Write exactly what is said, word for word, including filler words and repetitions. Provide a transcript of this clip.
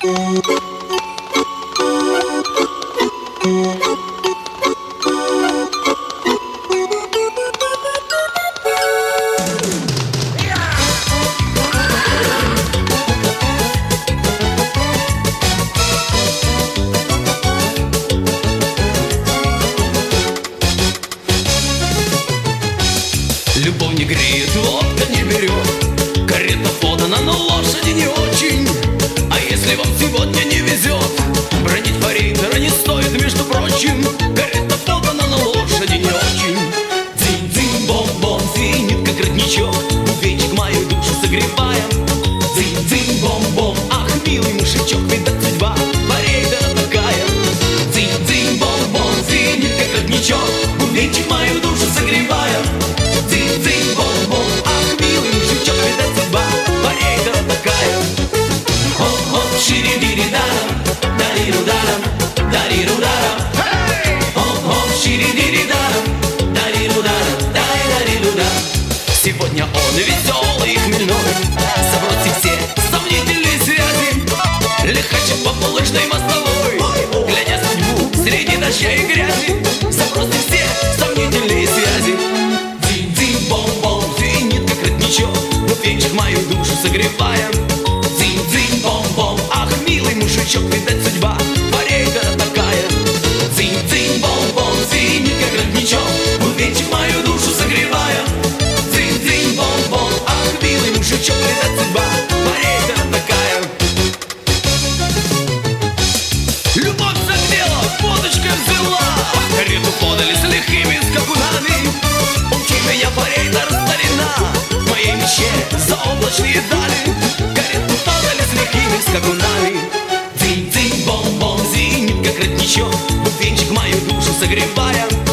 Любовь не греет, лодка не берет, карета подана, но лошади не очень. А если вам сегодня не везет, бронить форейтера не стоит, между прочим. Карета подана, но лошади не очень. Дзинь-дзинь-бом-бом, звенит как родничок, бубенчик мою душу согревая. Дзинь-дзинь-бом-бом, ах, милый мужичок, видать судьба форейтера такая. Дзинь-дзинь-бом-бом, звенит как родничок, бубенчик мою душу согревая. Дзинь-дзинь-бом-бом, ах, милый мужичок, видать судьба форейтера такая. Хоп-хоп, шири-дири-дарам, дари-ру-дарам, дари-ру-дарам. Хоп-хоп, шири-дири-дарам, дари-ру-дарам, дай-дари-ру-дарам. Сегодня он веселый и хмельной, забросив все сомнительные связи, лихачит по булыжной мостовой, глядя судьбу среди дождя и грязи. Забросив все сомнительные связи. Дзинь-дзинь-бом-бом, звенит как родничок, бубенчик мою душу согревая. Дзинь-дзинь-бом-бом, ах, милый мужичок, видать судьба форейтера такая. Дзинь-дзинь-бом-бом, звенит как родничок, бубенчик мою душу согревая. Дзинь-дзинь-бом-бом, ах, милый мужичок, видать судьба форейтера такая. Любовь согрела, водочка взяла, карету подали с лихими скакунами. Учи меня, форейтер, старина, в моей мечте заоблачные дали. Карету подали с лихими скакунами. Дзинь-дзинь-бом-бом, звенит как родничок, бубенчик мою душу согревая.